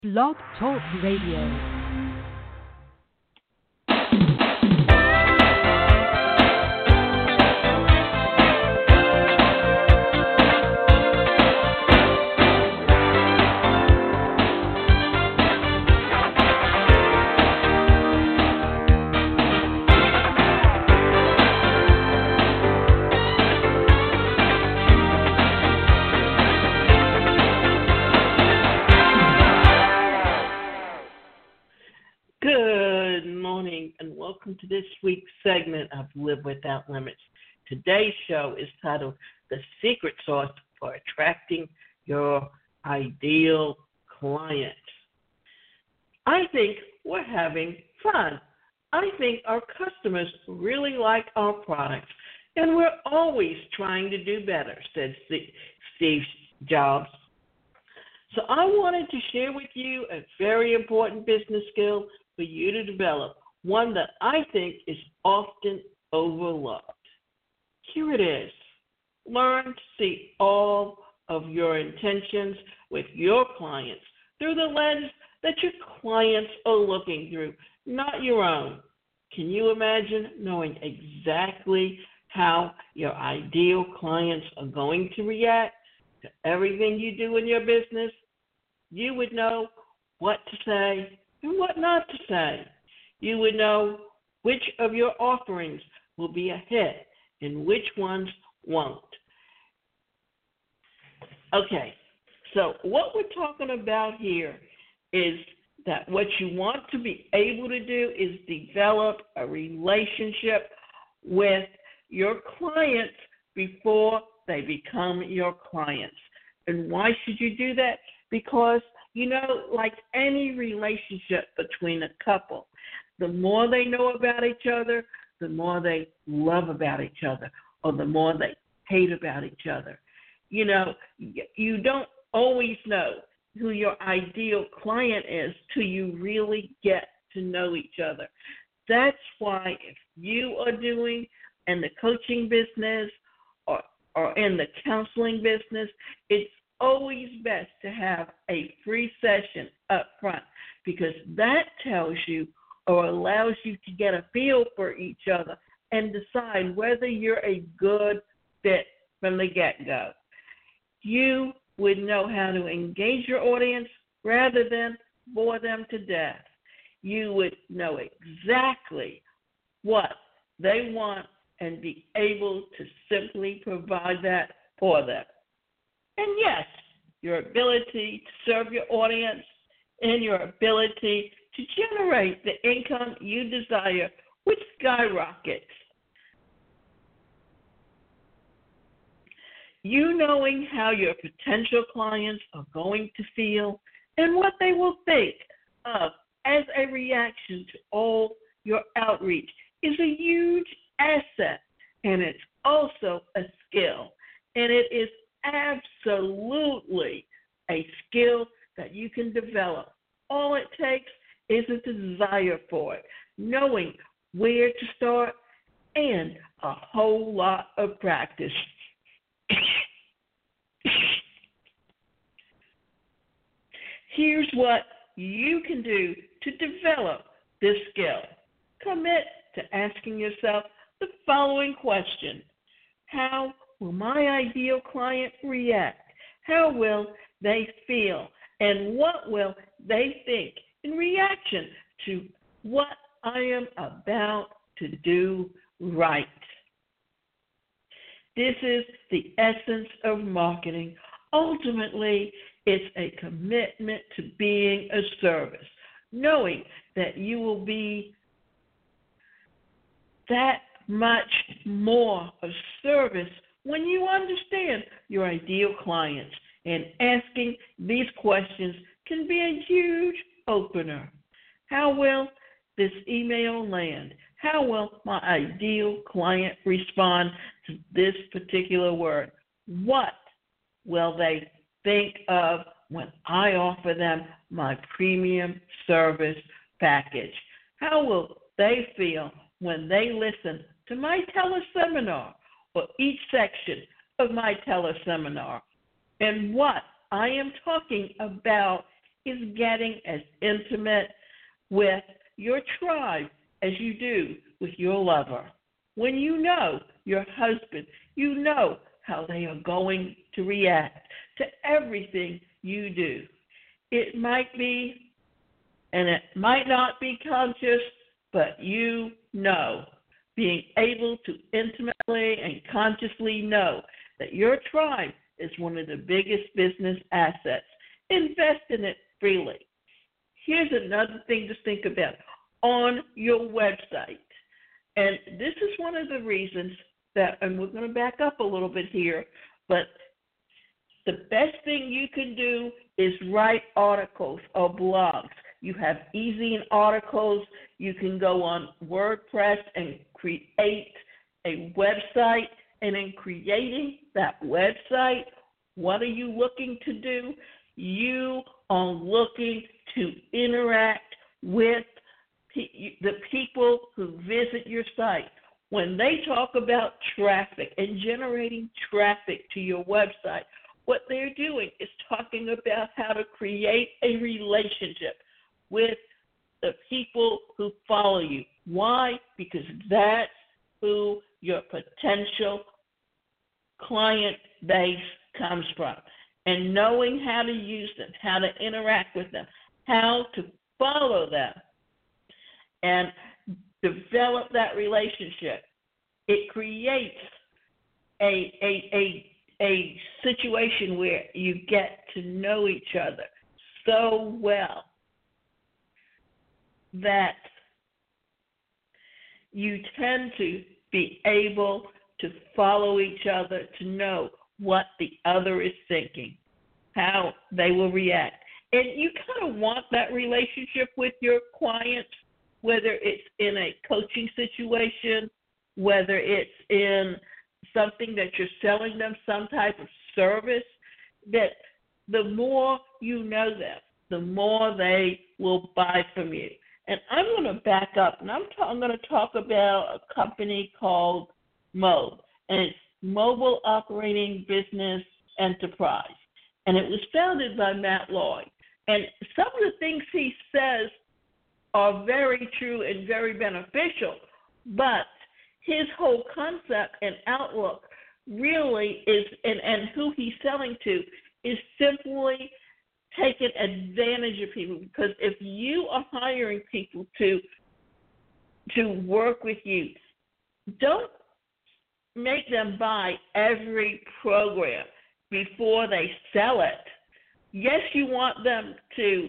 Blog Talk Radio. Good morning and welcome to this week's segment of Live Without Limits. Today's show is titled The Secret Sauce for Attracting Your Ideal Client. I think we're having fun. I think our customers really like our products and we're always trying to do better, said Steve Jobs. So I wanted to share with you a very important business skill for you to develop, one that I think is often overlooked. Here it is. Learn to see all of your intentions with your clients through the lens that your clients are looking through, not your own. Can you imagine knowing exactly how your ideal clients are going to react to everything you do in your business? You would know what to say and what not to say. You would know which of your offerings will be a hit and which ones won't. Okay, so what we're talking about here is that what you want to be able to do is develop a relationship with your clients before they become your clients. And why should you do that? Because like any relationship between a couple, the more they know about each other, the more they love about each other, or the more they hate about each other. You don't always know who your ideal client is till you really get to know each other. That's why if you are doing in the coaching business or in the counseling business, it's always best to have a free session up front because that tells you or allows you to get a feel for each other and decide whether you're a good fit from the get-go. You would know how to engage your audience rather than bore them to death. You would know exactly what they want and be able to simply provide that for them. And yes, your ability to serve your audience and your ability to generate the income you desire would skyrocket. You knowing how your potential clients are going to feel and what they will think of as a reaction to all your outreach is a huge asset, and it's also a skill, and it is absolutely a skill that you can develop. All it takes is a desire for it, knowing where to start, and a whole lot of practice. Here's what you can do to develop this skill. Commit to asking yourself the following question: how will my ideal client react? How will they feel? And what will they think in reaction to what I am about to do right? This is the essence of marketing. Ultimately, it's a commitment to being a service, knowing that you will be that much more of service when you understand your ideal clients, and asking these questions can be a huge opener. How will this email land? How will my ideal client respond to this particular word? What will they think of when I offer them my premium service package? How will they feel when they listen to my teleseminar or each section of my teleseminar? And what I am talking about is getting as intimate with your tribe as you do with your lover. When you know your husband, you know how they are going to react to everything you do. It might be, and it might not be conscious, but you know. Being able to intimately and consciously know that your tribe is one of the biggest business assets. Invest in it freely. Here's another thing to think about on your website. And this is one of the reasons that, and we're going to back up a little bit here, but the best thing you can do is write articles or blogs. You have easy articles. You can go on WordPress and create a website. And in creating that website, what are you looking to do? You are looking to interact with the people who visit your site. When they talk about traffic and generating traffic to your website, what they're doing is talking about how to create a relationship with the people who follow you. Why? Because that's who your potential client base comes from. And knowing how to use them, how to interact with them, how to follow them, and develop that relationship, it creates a situation where you get to know each other so well that you tend to be able to follow each other, to know what the other is thinking, how they will react. And you kind of want that relationship with your clients, whether it's in a coaching situation, whether it's in something that you're selling them, some type of service, that the more you know them, the more they will buy from you. And I'm going to back up, and I'm going to talk about a company called MOBE, and it's Mobile Operating Business Enterprise. And it was founded by Matt Lloyd. And some of the things he says are very true and very beneficial, but his whole concept and outlook really is, and who he's selling to, is simply taking advantage of people. Because if you are hiring people to work with you, don't make them buy every program before they sell it. Yes, you want them to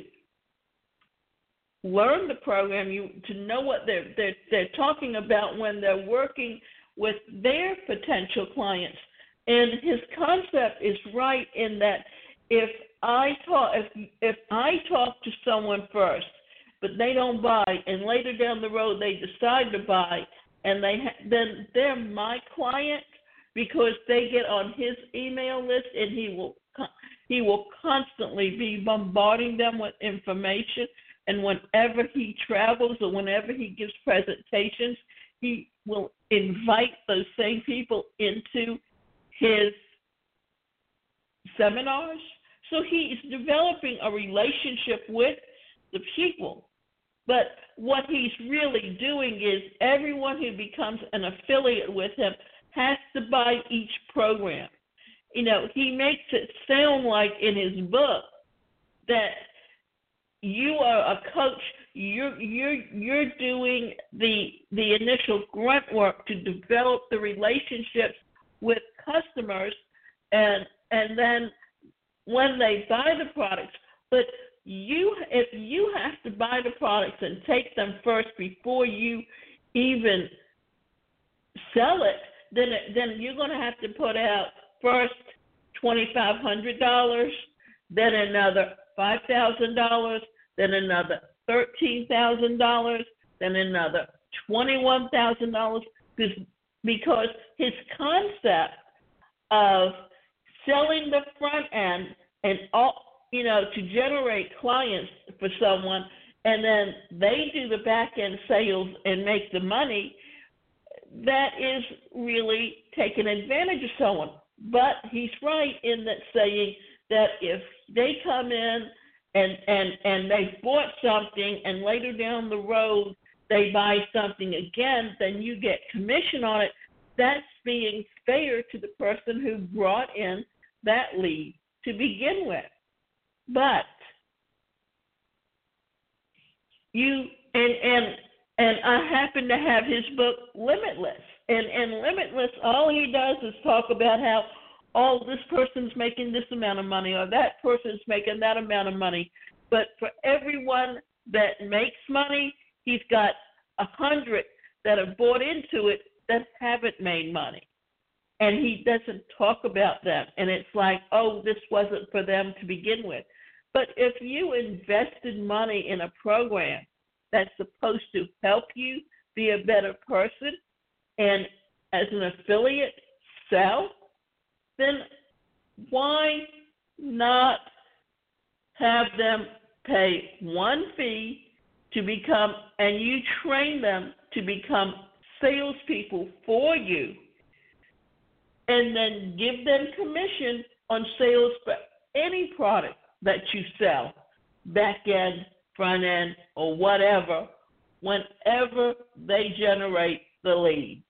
learn the program, to know what they're talking about when they're working with their potential clients. And his concept is right in that if I talk to someone first, but they don't buy, and later down the road they decide to buy, and then they're my client because they get on his email list, and he will constantly be bombarding them with information. And whenever he travels or whenever he gives presentations, he will invite those same people into his seminars. So he is developing a relationship with the people. But what he's really doing is everyone who becomes an affiliate with him has to buy each program. You know, he makes it sound like in his book that you are a coach, you're doing the initial grunt work to develop the relationships with customers, and then when they buy the products, but if you have to buy the products and take them first before you even sell it, then you're going to have to put out first $2,500, then another $5,000, then another $13,000, then another $21,000, because his concept of selling the front end and all, to generate clients for someone, and then they do the back end sales and make the money, that is really taking advantage of someone. But he's right in that saying that if they come in and they bought something, and later down the road they buy something again, then you get commission on it. That's being fair to the person who brought in that lead to begin with. But you and I happen to have his book Limitless. And Limitless, all he does is talk about how, oh, this person's making this amount of money, or that person's making that amount of money. But for everyone that makes money, he's got 100 that have bought into it that haven't made money. And he doesn't talk about them. And it's like, oh, this wasn't for them to begin with. But if you invested money in a program that's supposed to help you be a better person, and as an affiliate sell, then why not have them pay one fee to become, and you train them to become salespeople for you, and then give them commission on sales for any product that you sell, back end, front end, or whatever, whenever they generate the lead.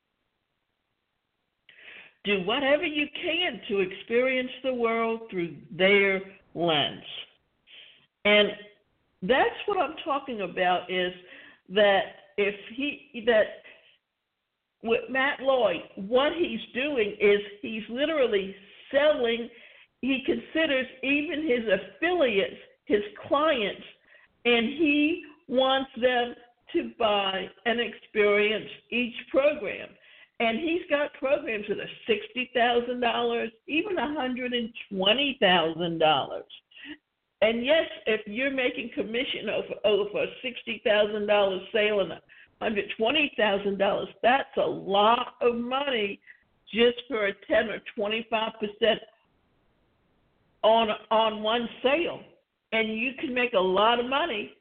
Do whatever you can to experience the world through their lens. And that's what I'm talking about, is that with Matt Lloyd, what he's doing is he's literally selling. He considers even his affiliates his clients, and he wants them to buy and experience each program. And he's got programs that are $60,000, even $120,000. And yes, if you're making commission over a $60,000 sale and $120,000, that's a lot of money just for a 10 or 25% on one sale. And you can make a lot of money.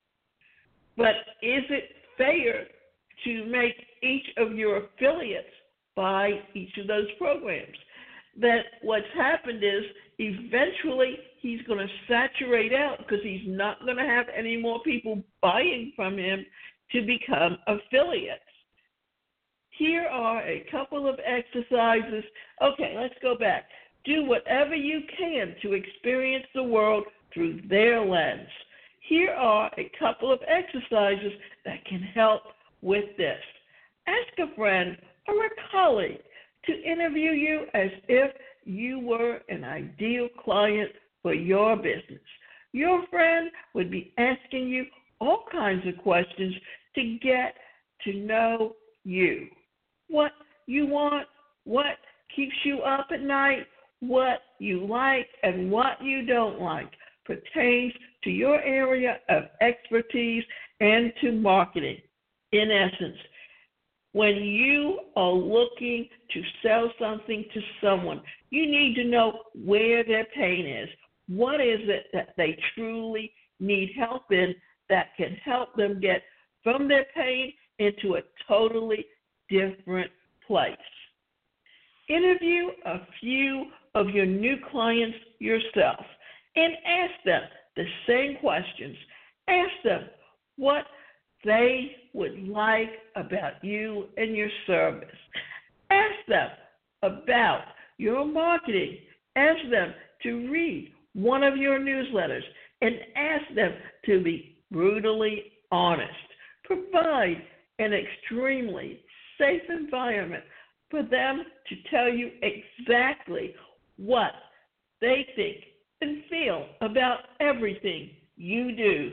But is it fair to make each of your affiliates buy each of those programs? That what's happened is eventually he's going to saturate out, because he's not going to have any more people buying from him to become affiliates. Here are a couple of exercises. Okay, let's go back. Do whatever you can to experience the world through their lens. Here are a couple of exercises that can help with this. Ask a friend or a colleague to interview you as if you were an ideal client for your business. Your friend would be asking you all kinds of questions to get to know you. What you want, what keeps you up at night, what you like and what you don't like pertains to your area of expertise and to marketing. In essence, when you are looking to sell something to someone, you need to know where their pain is. What is it that they truly need help in that can help them get from their pain into a totally different place? Interview a few of your new clients yourself and ask them the same questions. Ask them what they would like about you and your service. Ask them about your marketing. Ask them to read one of your newsletters and ask them to be brutally honest. Provide an extremely safe environment for them to tell you exactly what they think and feel about everything you do.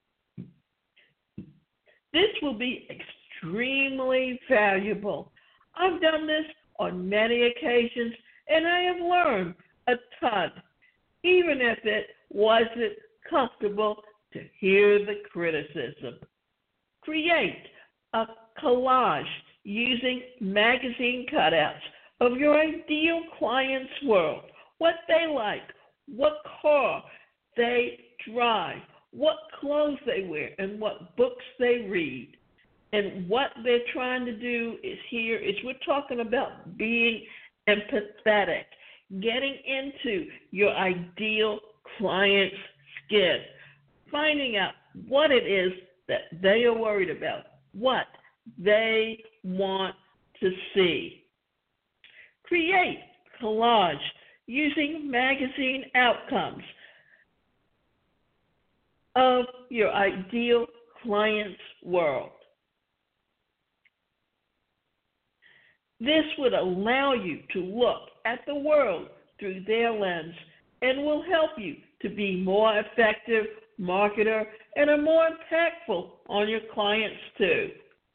This will be extremely valuable. I've done this on many occasions, and I have learned a ton, even if it wasn't comfortable to hear the criticism. Create a collage using magazine cutouts of your ideal client's world, what they like, what car they drive, what clothes they wear, and what books they read. And what they're trying to do is we're talking about being empathetic, getting into your ideal client's skin. finding out what it is that they are worried about, what they want to see. Create collage using magazine outcomes of your ideal client's world. This would allow you to look at the world through their lens and will help you to be more effective marketer and are more impactful on your clients too.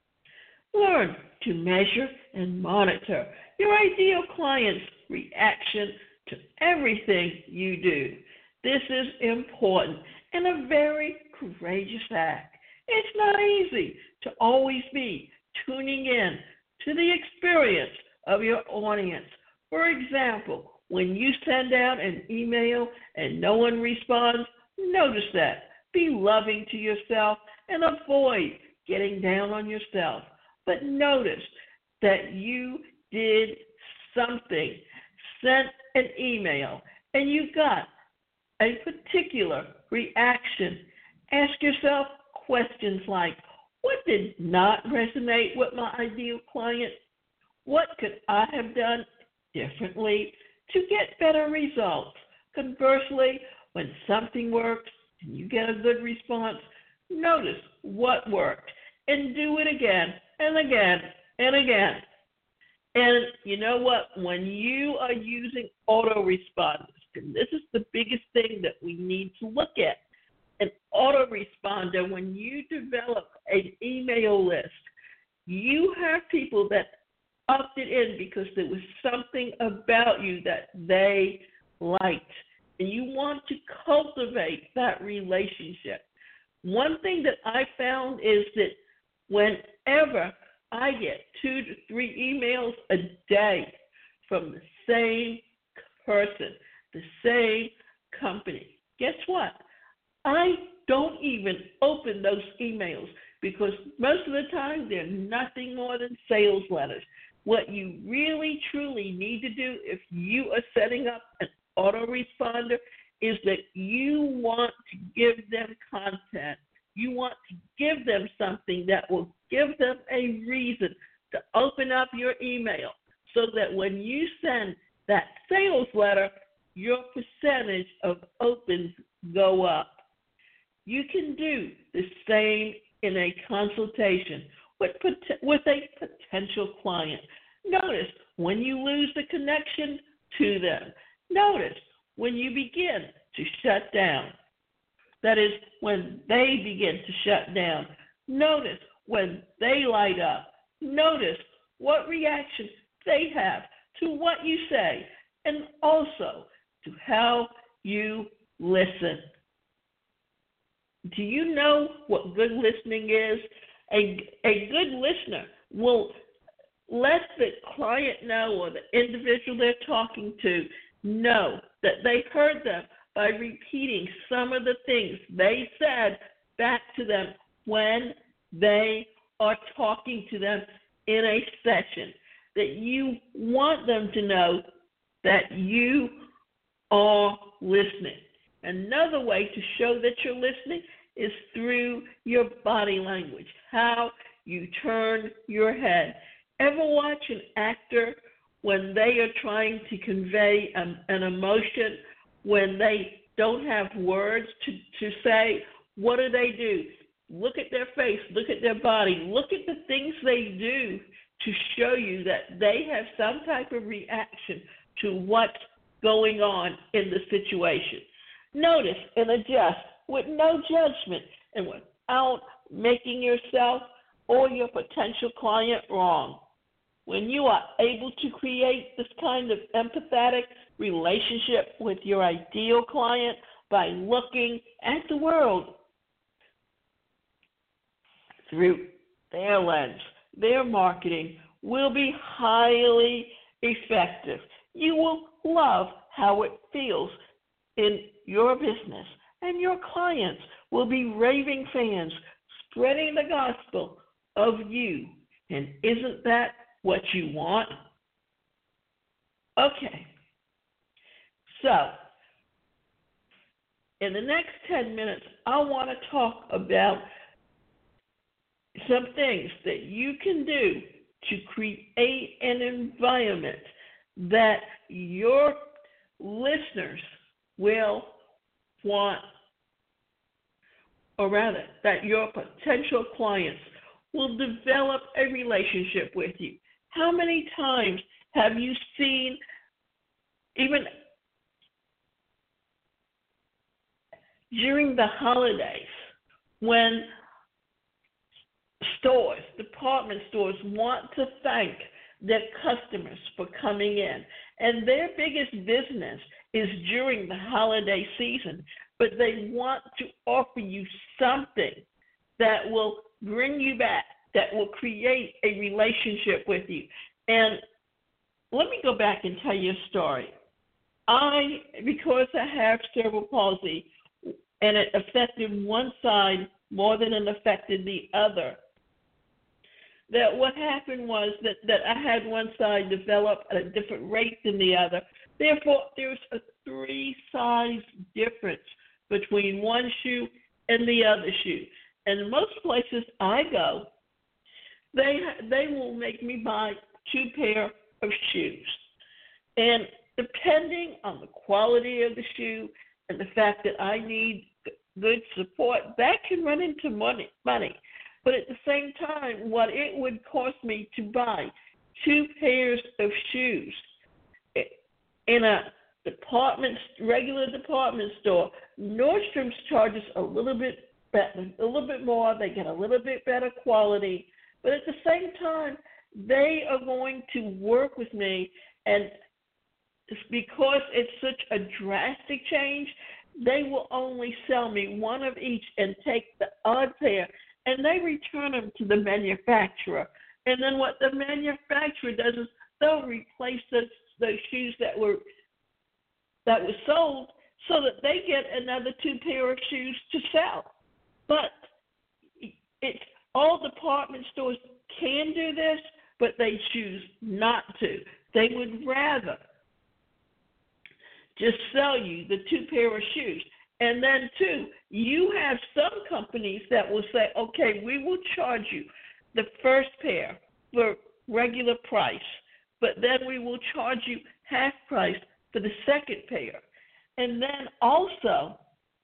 Learn to measure and monitor your ideal client's reaction to everything you do. This is important and a very courageous act. It's not easy to always be tuning in to the experience of your audience. For example, when you send out an email and no one responds, notice that. Be loving to yourself and avoid getting down on yourself. But notice that you did something, sent an email, and you got a particular reaction. Ask yourself questions like, what did not resonate with my ideal client? What could I have done differently to get better results? Conversely, when something works and you get a good response, notice what worked and do it again and again and again. And you know what? When you are using autoresponders, and this is the biggest thing that we need to look at, an autoresponder, when you develop an email list, you have people that opted in because there was something about you that they liked. And you want to cultivate that relationship. One thing that I found is that whenever I get 2 to 3 emails a day from the same person, the same company, guess what? I don't even open those emails because most of the time they're nothing more than sales letters. What you really, truly need to do if you are setting up an autoresponder is that you want to give them content. You want to give them something that will give them a reason to open up your email so that when you send that sales letter, your percentage of opens go up. You can do the same in a consultation with a potential client. Notice when you lose the connection to them. Notice when you begin to shut down. That is, when they begin to shut down. Notice when they light up. Notice what reaction they have to what you say, and also to how you listen. Do you know what good listening is? A good listener will let the client know, or the individual they're talking to know, that they heard them by repeating some of the things they said back to them when they are talking to them in a session. That you want them to know that you are listening. Another way to show that you're listening is through your body language, how you turn your head. Ever watch an actor when they are trying to convey an emotion, when they don't have words to say? What do? Look at their face, look at their body, look at the things they do to show you that they have some type of reaction to what's going on in the situation. Notice and adjust with no judgment and without making yourself or your potential client wrong. When you are able to create this kind of empathetic relationship with your ideal client by looking at the world through their lens, their marketing will be highly effective. You will love how it feels in your business, and your clients will be raving fans, spreading the gospel of you. And isn't that what you want? Okay. So, in the next 10 minutes, I want to talk about some things that you can do to create an environment that your listeners will want, or rather, that your potential clients will develop a relationship with you. How many times have you seen, even during the holidays, when stores, department stores, want to thank their customers for coming in, and their biggest business is during the holiday season, but they want to offer you something that will bring you back, that will create a relationship with you. And let me go back and tell you a story. Because I have cerebral palsy, and it affected one side more than it affected the other, that what happened was that I had one side develop at a different rate than the other. Therefore, there's a 3-size difference between one shoe and the other shoe. And most places I go, they will make me buy 2 pair of shoes. And depending on the quality of the shoe and the fact that I need good support, that can run into money. But at the same time, what it would cost me to buy 2 pairs of shoes in a regular department store, Nordstrom's charges a little bit more. They get a little bit better quality, but at the same time, they are going to work with me, and because it's such a drastic change, they will only sell me one of each and take the odd pair, and they return them to the manufacturer. And then what the manufacturer does is they'll replace those shoes that were sold so that they get another 2 pair of shoes to sell. But it's all department stores can do this, but they choose not to. They would rather just sell you the 2 pair of shoes. And then, too, you have some companies that will say, okay, we will charge you the first pair for regular price, but then we will charge you half price for the second pair. And then also,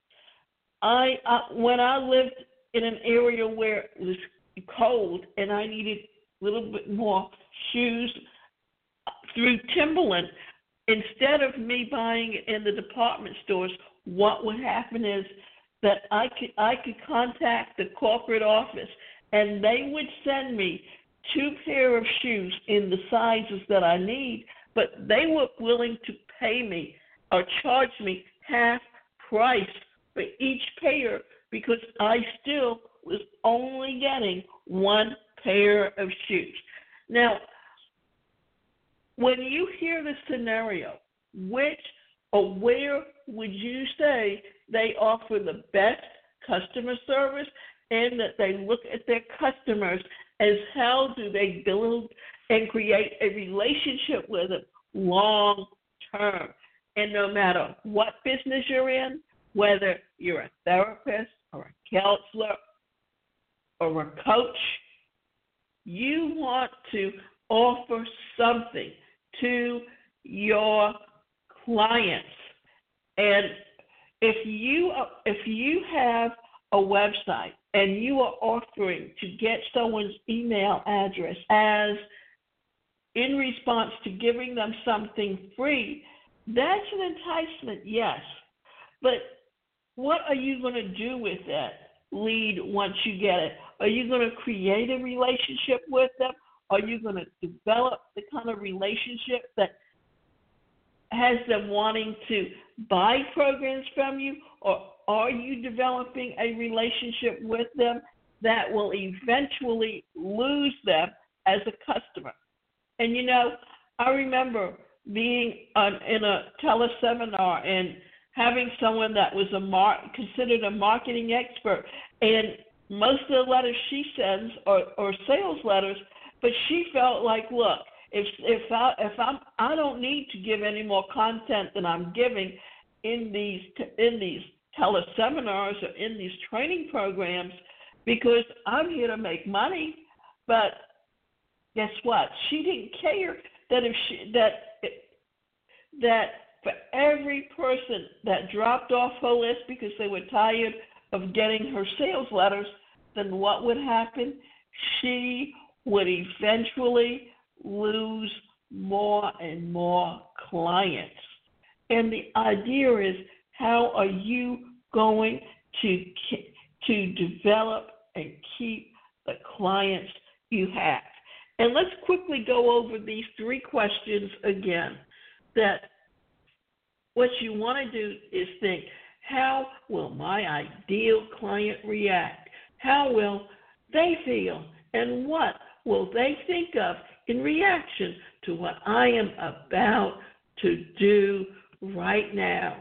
when I lived in an area where it was cold and I needed a little bit more shoes through Timberland, instead of me buying it in the department stores, what would happen is that I could contact the corporate office, and they would send me 2 pair of shoes in the sizes that I need, but they were willing to pay me or charge me half price for each pair because I still was only getting 1 pair of shoes. Now, when you hear the scenario, which or where would you say they offer the best customer service and that they look at their customers as how do they build and create a relationship with them long term? And no matter what business you're in, whether you're a therapist or a counselor or a coach, you want to offer something to your clients. And if you have a website and you are offering to get someone's email address as in response to giving them something free, that's an enticement, yes. But what are you going to do with that lead once you get it? Are you going to create a relationship with them? Are you going to develop the kind of relationship that has them wanting to buy programs from you? Or are you developing a relationship with them that will eventually lose them as a customer? And, you know, I remember being in a teleseminar and having someone that was considered a marketing expert, and most of the letters she sends are sales letters, but she felt like, look, I don't need to give any more content than I'm giving in these teleseminars or in these training programs because I'm here to make money. But guess what? She didn't care that for every person that dropped off her list because they were tired of getting her sales letters, then what would happen? She would eventually lose more and more clients. And the idea is, how are you going to develop and keep the clients you have? And let's quickly go over these 3 questions again. That what you want to do is think, how will my ideal client react? How will they feel? And what will they think of in reaction to what I am about to do right now?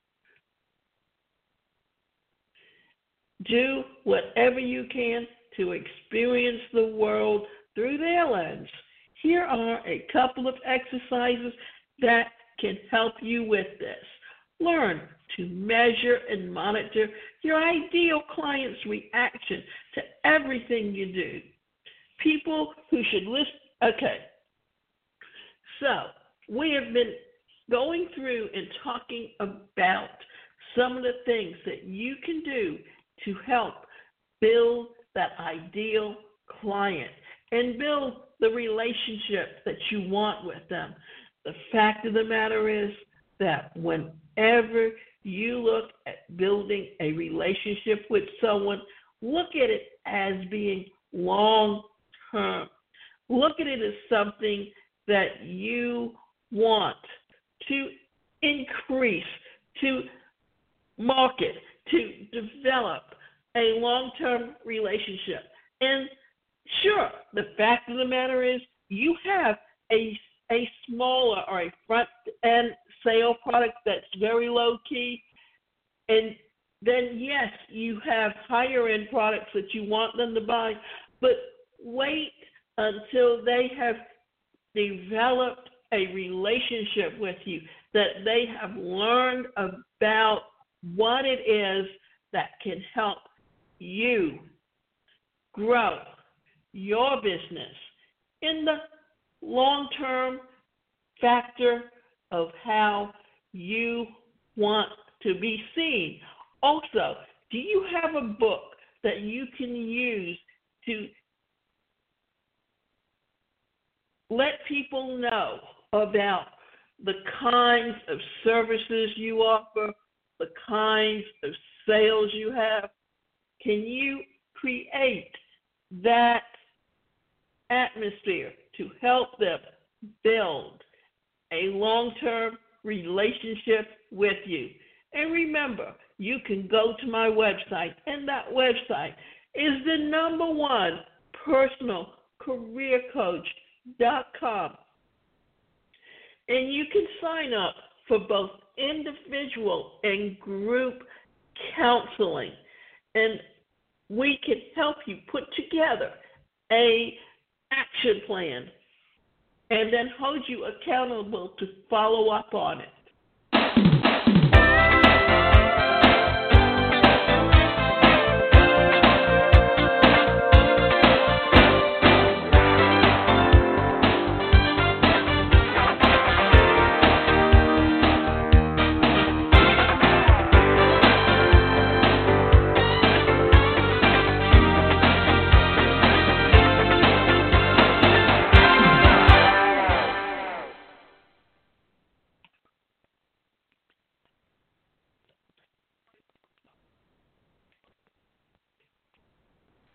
Do whatever you can to experience the world through their lens. Here are a couple of exercises that can help you with this. Learn to measure and monitor your ideal client's reaction to everything you do. People who should listen. Okay, so we have been going through and talking about some of the things that you can do to help build that ideal client and build the relationship that you want with them. The fact of the matter is that whenever you look at building a relationship with someone, look at it as being long-term. Look at it as something that you want to increase, to market, to develop a long-term relationship. And sure, the fact of the matter is you have a smaller or a front-end sale product that's very low-key, and then, yes, you have higher-end products that you want them to buy, but wait until they have developed a relationship with you, that they have learned about what it is that can help you grow your business in the long-term factor of how you want to be seen. Also, do you have a book that you can use to let people know about the kinds of services you offer, the kinds of sales you have? Can you create that atmosphere to help them build a long-term relationship with you? And remember, you can go to my website, and that website is the #1 personalcareercoach.com. And you can sign up for both individual and group counseling. And we can help you put together a action plan and then hold you accountable to follow up on it.